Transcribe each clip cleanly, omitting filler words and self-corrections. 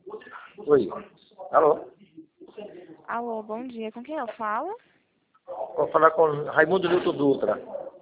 Oi. Alô? Alô, bom dia. Com quem eu falo? Vou falar com Raimundo Nilton Dutra.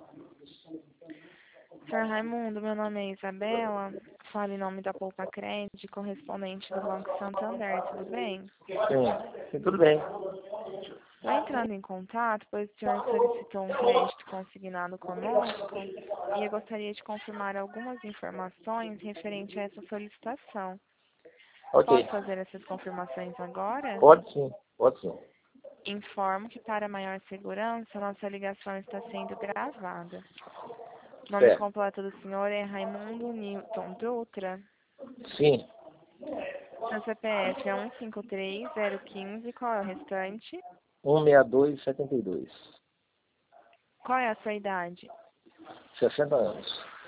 Senhor Raimundo, meu nome é Isabela. Falo em nome da Poupa Crédito, correspondente do Banco Santander. Tudo bem? Sim, tudo bem. Estou entrando em contato, pois o senhor solicitou um crédito consignado conosco e eu gostaria de confirmar algumas informações referente a essa solicitação. Ok. Posso fazer essas confirmações agora? Pode sim, pode sim. Informo que, para maior segurança, nossa ligação está sendo gravada. O nome Certo. completo do senhor é Raimundo Nilton Dutra. Sim, Seu CPF é 153015. Qual é o restante? 16272. Qual é a sua idade? 60 anos.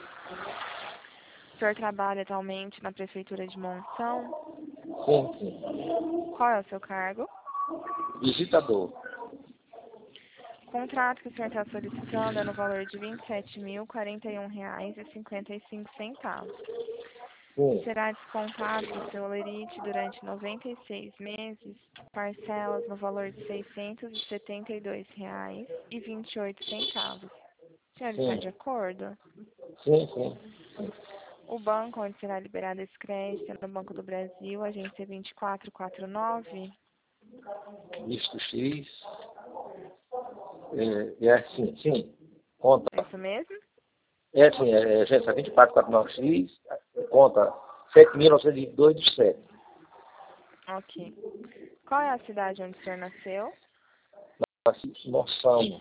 O senhor trabalha atualmente na Prefeitura de Monção? Sim, sim. Qual é o seu cargo? Visitador. O contrato que o senhor está solicitando é no valor de R$ 27.041,55. Sim, Será descontado do seu lerite durante 96 meses, parcelas no valor de R$ 672,28. O senhor está de sim, acordo? sim, sim. O banco onde será liberado esse crédito é no Banco do Brasil, agência 2449. Visto X. Sim, sim. Conta. É isso mesmo? Sim, agência 2449X. Conta 7.902 de 7. Ok. Qual é a cidade onde o senhor nasceu? Noção.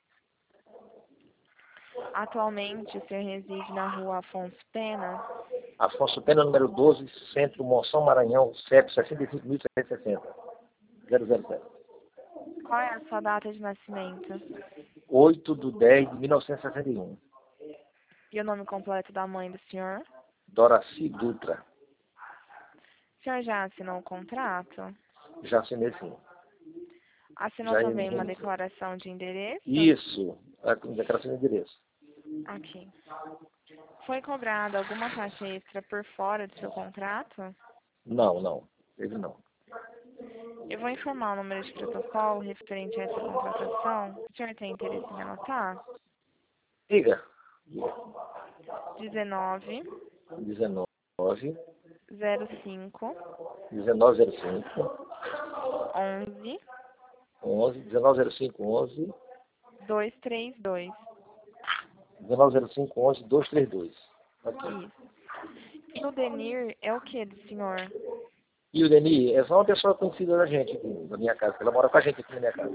Atualmente, o senhor reside na rua Afonso Pena? Afonso Pena, número 12, Centro, Monção, Maranhão, CEP 65.760. 007. Qual é a sua data de nascimento? 8/10/1961. E o nome completo da mãe do senhor? Doraci Dutra. O senhor já assinou o contrato? Já assinei sim. Assinou Já também uma enviei. declaração de endereço? Isso. A declaração de endereço. Ok. Foi cobrada alguma taxa extra por fora do seu contrato? Não, não. Ele não. Eu vou informar o número de protocolo referente a essa contratação. O senhor tem interesse em anotar? Diga. 19 19. 05 1905. 11 11. 1905. 11. 232. 1905. 11. 232. Ok. Isso. E o Denir é o que do senhor? E o Deni é só uma pessoa conhecida da gente aqui, na minha casa, que ela mora com a gente aqui na minha casa.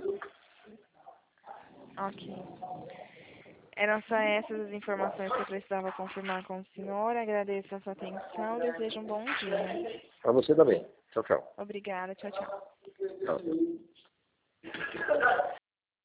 Ok. Eram só essas as informações que eu precisava confirmar com o senhor. Agradeço a sua atenção e desejo um bom dia. Para você também. Tchau, tchau. Obrigada. Tchau, tchau. Tchau.